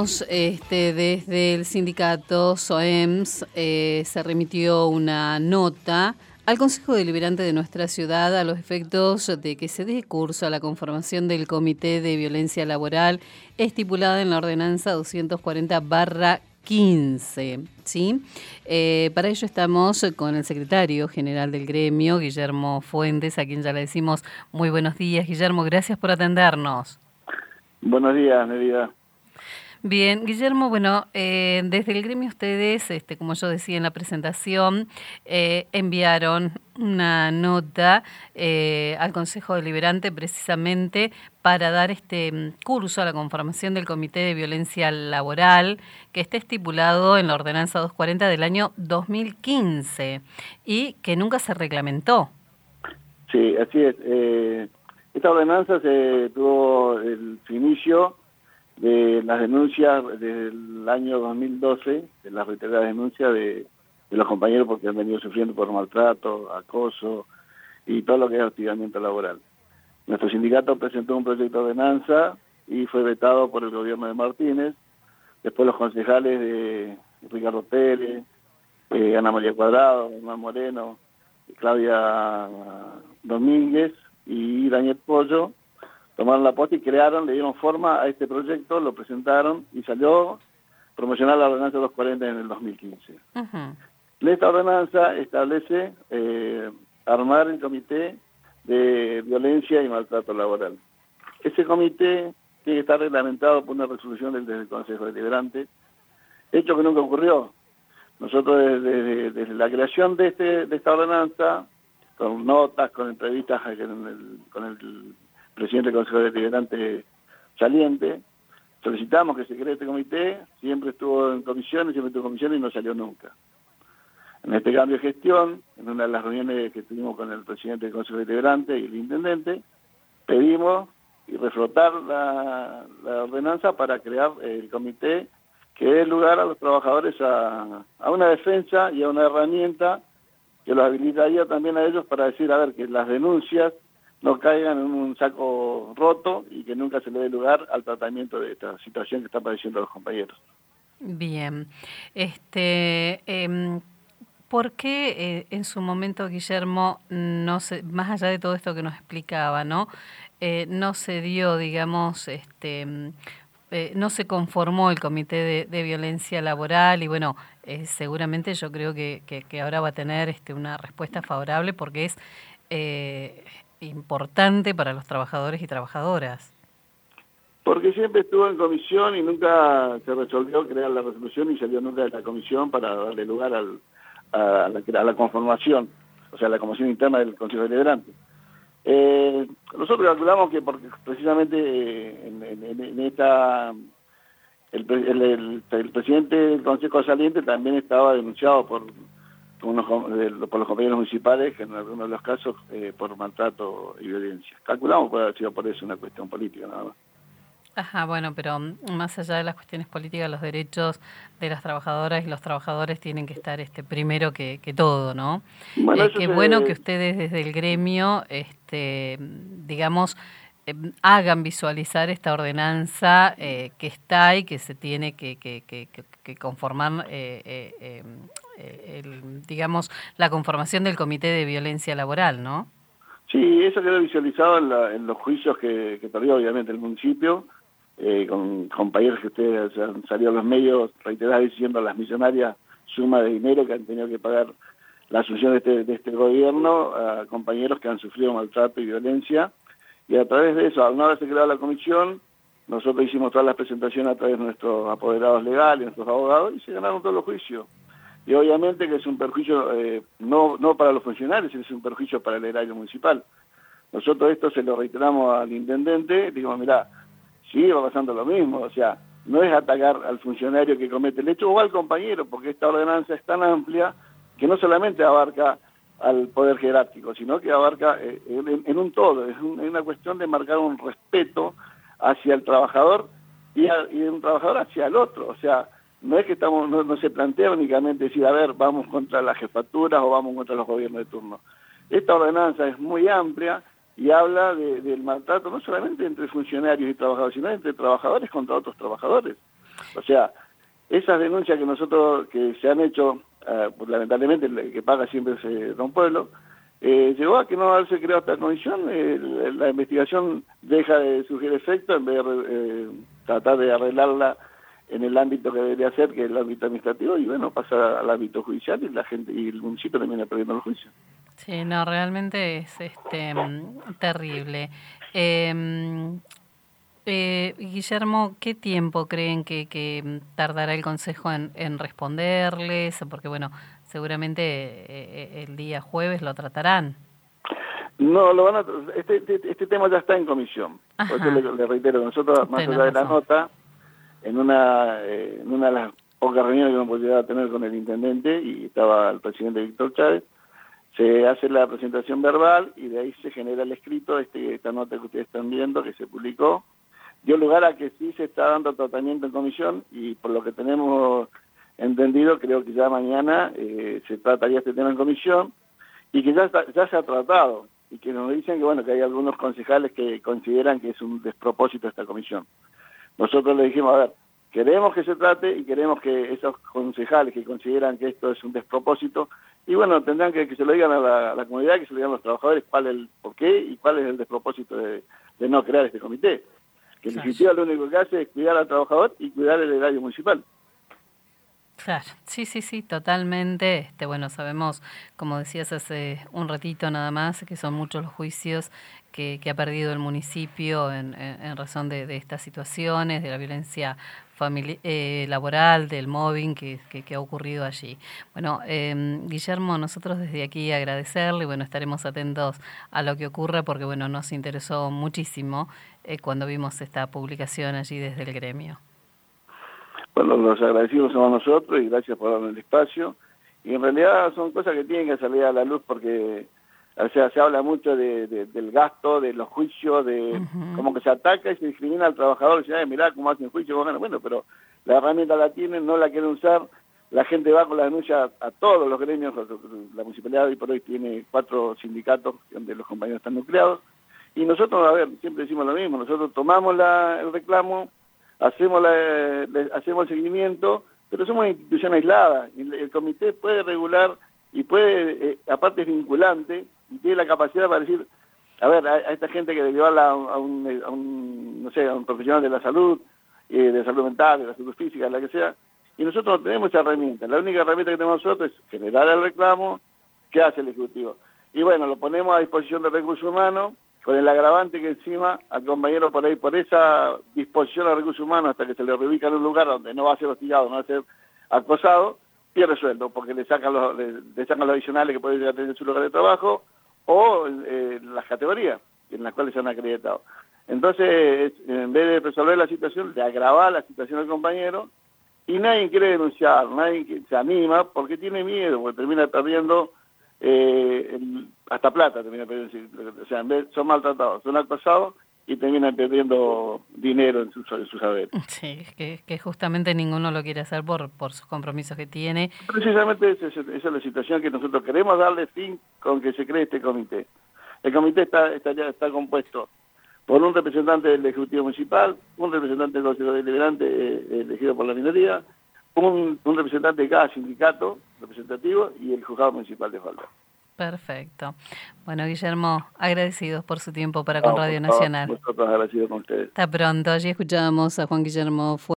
decíamos, desde el sindicato SOEMS se remitió una nota al Consejo Deliberante de nuestra ciudad a los efectos de que se dé curso a la conformación del Comité de Violencia Laboral estipulada en la Ordenanza 240/15, ¿sí? Para ello estamos con el secretario general del gremio, Guillermo Fuentes, a quien ya le decimos muy buenos días. Guillermo, gracias por atendernos. Buenos días, Nerida. Bien, Guillermo, bueno, desde el gremio ustedes, como yo decía en la presentación, enviaron una nota al Consejo Deliberante precisamente para dar este curso a la conformación del Comité de Violencia Laboral que está estipulado en la Ordenanza 240 del año 2015 y que nunca se reglamentó. Sí, así es. Esta ordenanza se tuvo su inicio de las denuncias desde el año 2012, de las reiteradas denuncias de los compañeros porque han venido sufriendo por maltrato, acoso y todo lo que es hostigamiento laboral. Nuestro sindicato presentó un proyecto de ordenanza y fue vetado por el gobierno de Martínez. Después los concejales de Ricardo Pérez, Ana María Cuadrado, Hernán Moreno, Claudia Domínguez y Daniel Pollo tomaron la posta y le dieron forma a este proyecto, lo presentaron y salió promocionar la ordenanza 240 en el 2015. Esta ordenanza establece armar el comité de violencia y maltrato laboral. Ese comité tiene que estar reglamentado por una resolución desde el Consejo Deliberante, hecho que nunca ocurrió. Nosotros desde la creación de esta ordenanza, con notas, con entrevistas con el presidente del Consejo Deliberante saliente, solicitamos que se cree este comité, siempre estuvo en comisiones y no salió nunca. En este cambio de gestión, en una de las reuniones que tuvimos con el presidente del Consejo Deliberante y el intendente, pedimos y reflotar la ordenanza para crear el comité que dé lugar a los trabajadores a una defensa y a una herramienta que los habilitaría también a ellos para decir, a ver, que las denuncias no caigan en un saco roto y que nunca se le dé lugar al tratamiento de esta situación que están padeciendo los compañeros. Bien. ¿Por qué en su momento, Guillermo, no se, más allá de todo esto que nos explicaba, ¿no? No se dio, digamos, no se conformó el Comité de Violencia Laboral y bueno, seguramente yo creo que ahora va a tener una respuesta favorable porque es importante para los trabajadores y trabajadoras? Porque siempre estuvo en comisión y nunca se resolvió crear la resolución y salió nunca de la comisión para darle lugar a la conformación, o sea, la conformación interna del Consejo Deliberante. Nosotros calculamos que porque precisamente en esta el presidente del Consejo Saliente también estaba denunciado por los compañeros municipales, que en algunos de los casos por maltrato y violencia. Calculamos que puede haber sido por eso una cuestión política nada más. Ajá, bueno, pero más allá de las cuestiones políticas, los derechos de las trabajadoras y los trabajadores tienen que estar primero que todo, ¿no? Bueno, qué bueno que ustedes desde el gremio, digamos, hagan visualizar esta ordenanza que está y que se tiene que conformar, digamos, la conformación del Comité de Violencia Laboral, ¿no? Sí, eso quedó visualizado en los juicios que perdió obviamente el municipio, con compañeros que ustedes han salido a los medios reiteradas diciendo las millonarias sumas de dinero que han tenido que pagar la asunción de este gobierno a compañeros que han sufrido maltrato y violencia, y a través de eso, al no haberse creado la comisión, nosotros hicimos todas las presentaciones a través de nuestros apoderados legales, nuestros abogados, y se ganaron todos los juicios. Y obviamente que es un perjuicio no para los funcionarios, es un perjuicio para el erario municipal. Nosotros esto se lo reiteramos al intendente, digo, mirá, sí, va pasando lo mismo, o sea, no es atacar al funcionario que comete el hecho o al compañero, porque esta ordenanza es tan amplia que no solamente abarca al poder jerárquico, sino que abarca en un todo, es una cuestión de marcar un respeto hacia el trabajador y un trabajador hacia el otro, o sea, no es que no se plantea únicamente decir, a ver, vamos contra las jefaturas o vamos contra los gobiernos de turno. Esta ordenanza es muy amplia y habla del maltrato no solamente entre funcionarios y trabajadores, sino entre trabajadores contra otros trabajadores. O sea, esas denuncias que se han hecho, lamentablemente el que paga siempre es Don Pueblo, llegó a que no haberse creado esta comisión, la investigación deja de surgir efecto en vez de tratar de arreglarla en el ámbito que debería ser, que es el ámbito administrativo, y bueno, pasa al ámbito judicial y la gente y el municipio termina perdiendo el juicio. Sí, no, realmente es terrible. Eh, Guillermo, ¿qué tiempo creen que tardará el Consejo en responderles? Porque, bueno, seguramente el día jueves lo tratarán. No, este tema ya está en comisión. Por eso Ajá, le reitero, nosotros, más tenés allá de la razón. nota, en una de las pocas reuniones que hemos podido a tener con el intendente, y estaba el presidente Víctor Chávez, se hace la presentación verbal y de ahí se genera el escrito, esta nota que ustedes están viendo, que se publicó, dio lugar a que sí se está dando tratamiento en comisión, y por lo que tenemos entendido, creo que ya mañana se trataría este tema en comisión, y que ya se ha tratado, y que nos dicen que bueno, que hay algunos concejales que consideran que es un despropósito esta comisión. Nosotros le dijimos, a ver, queremos que se trate y queremos que esos concejales que consideran que esto es un despropósito, y bueno, tendrán que se lo digan a la comunidad, que se lo digan a los trabajadores cuál es el porqué y cuál es el despropósito de no crear este comité. Que en Claro. definitiva lo único que hace es cuidar al trabajador y cuidar el erario municipal. Claro, sí, sí, sí, totalmente. Bueno, sabemos, como decías hace un ratito nada más, que son muchos los juicios que ha perdido el municipio en razón de estas situaciones, de la violencia laboral, del mobbing que ha ocurrido allí. Bueno, Guillermo, nosotros desde aquí agradecerle, bueno, estaremos atentos a lo que ocurra porque, bueno, nos interesó muchísimo cuando vimos esta publicación allí desde el gremio. Bueno, los agradecidos somos nosotros y gracias por darnos el espacio. Y en realidad son cosas que tienen que salir a la luz porque, o sea, se habla mucho del gasto, de los juicios, de cómo que se ataca y se discrimina al trabajador. Y dice, mirá cómo hacen juicio. Bueno, pero la herramienta la tienen, no la quieren usar. La gente va con la denuncia a todos los gremios. La municipalidad hoy por hoy tiene 4 sindicatos donde los compañeros están nucleados. Y nosotros, a ver, siempre decimos lo mismo. Nosotros tomamos el reclamo, hacemos el seguimiento, pero somos una institución aislada. El comité puede regular y puede, aparte es vinculante, y tiene la capacidad para decir, a ver, a esta gente que debe llevarla a un profesional de la salud mental, de la salud física, la que sea, y nosotros no tenemos esa herramienta. La única herramienta que tenemos nosotros es generar el reclamo. ¿Qué hace el Ejecutivo? Y bueno, lo ponemos a disposición de recursos humanos, con el agravante que encima al compañero por ahí, por esa disposición de recursos humanos, hasta que se le reubica en un lugar donde no va a ser hostigado, no va a ser acosado, pierde sueldo, porque le sacan los adicionales que puede llegar a tener en su lugar de trabajo, o las categorías en las cuales se han acreditado. Entonces, en vez de resolver la situación, de agravar la situación del compañero, y nadie quiere denunciar, nadie se anima, porque tiene miedo, porque termina perdiendo hasta plata, termina perdiendo, o sea, en vez son maltratados, son acosados y terminan perdiendo dinero en sus saberes. Sí, que justamente ninguno lo quiere hacer por sus compromisos que tiene. Precisamente esa es la situación que nosotros queremos darle fin con que se cree este comité. El comité está compuesto por un representante del Ejecutivo Municipal, un representante del Consejo Deliberante elegido por la minoría, un representante de cada sindicato representativo y el Juzgado Municipal de Falda. Perfecto. Bueno, Guillermo, agradecidos por su tiempo para con Radio Por favor, Nacional. nosotros agradecidos con ustedes. Hasta pronto. Allí escuchábamos a Juan Guillermo